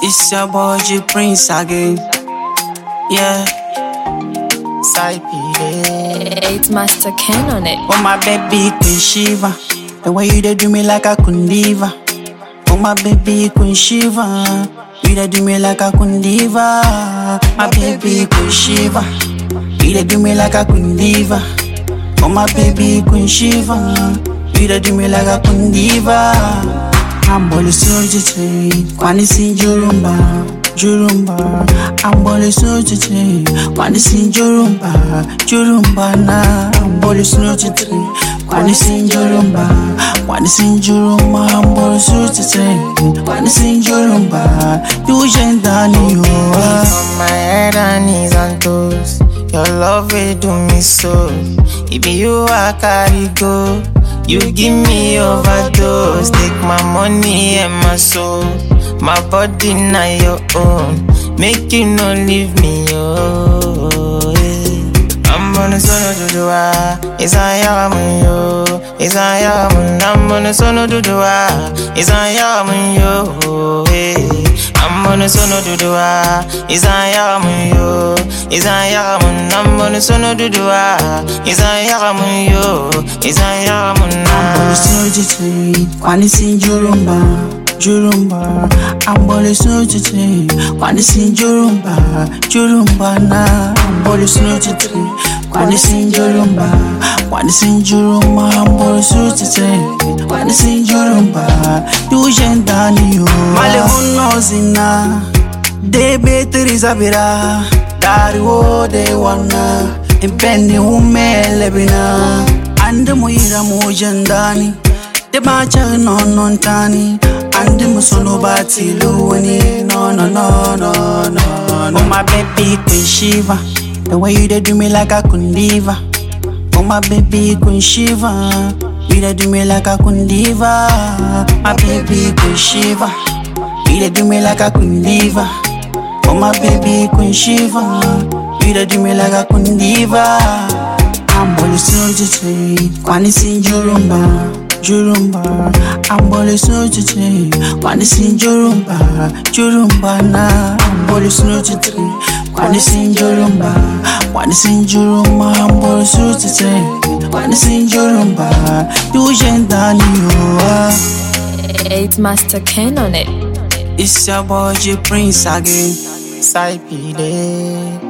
It's your boy G Prince again. Yeah. It's Master Ken on it. Oh my baby Queen Shiva, the way you dey do me like I couldn't leave her. Oh my baby Queen Shiva, you dey do me like I couldn't leave her. My baby Queen Shiva, you dey do me like I couldn't leave her. Oh my baby Queen Shiva, you dey do me like I couldn't leave her. I'm only so today, when it's in Jurumba. I'm only so today, when it's in Jurumba na. I'm only so today, when it's in Jurumba. I'm only so today, when it's in Jurumba. You ain't done you on my head and knees and toes. Your love will do me so. It be you I carry go. You give me overdose. Take my money and my soul. My body now your own. Make you no leave me, oh. I'm on the sono dudua. It's a yamun yo. It's a yamun. I'm on the sono dudua. It's a yamun yo. I'm on the sono dudua. It's a yamun yo. It's a yamun. I'm on the sono dudua. It's a yamun yo. It's a yamun. I'm on the sono dudua. When it's in Jurumba. I'm only so today, when it's in Jurumba na. I'm only so today, when it's in Jurumba. I'm only so today, when it's in Jurumba. You ain't done you. Malehuno zina, de betri zabira. Dari wo de wana, impendi umelebina. Ande muira mujandani, de bacha non tani. And the musono bati luwani, no. Oh my baby Queen Shiva, the way you dey do me like I couldn't leave her. Oh my baby Queen Shiva, you dey do me like I couldn't leave her. My baby Queen Shiva, you dey do me like I couldn't leave her. Oh my baby Queen Shiva, you dey do me like I couldn't leave her. I'm only so today, when it's in Jurumba. I'm only so today, when it's in Jurumba na. I'm only so today, when it's in Jurumba. I'm only so today, when it's in Jurumba. You ain't done you. It's Master Ken on it. It's your boy G Prince again. Saipide.